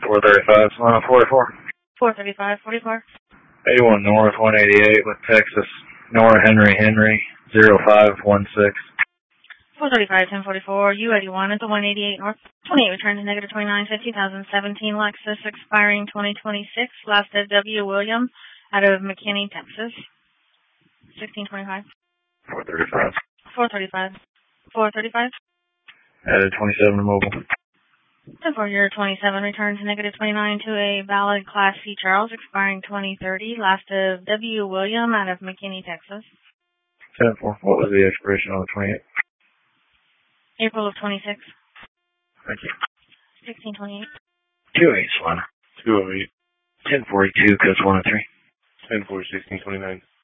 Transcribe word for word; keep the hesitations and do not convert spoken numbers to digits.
four thirty-five, Solano forty-four. four thirty-five, forty-four. eighty-one North, one eighty-eight with Texas. Nora Henry Henry, zero five one six. four thirty-five, ten forty-four, U eighty-one at the one eighty-eight North. twenty-eight return to negative twenty-nine fifty, twenty seventeen Lexus expiring twenty twenty-six. Last at W. William out of McKinney, Texas. sixteen twenty-five. four thirty-five. four thirty-five. four thirty-five. Added twenty-seven to mobile. ten four year twenty-seven return to negative twenty-nine to a valid Class C Charles expiring twenty thirty. Last of W. William out of McKinney, Texas. ten four. What was the expiration on the twenty-eighth? April of twenty-six. Thank you. sixteen twenty-eight. two eight Solano. two oh eight. ten forty-two, codes one oh three. ten four, sixteen twenty-nine.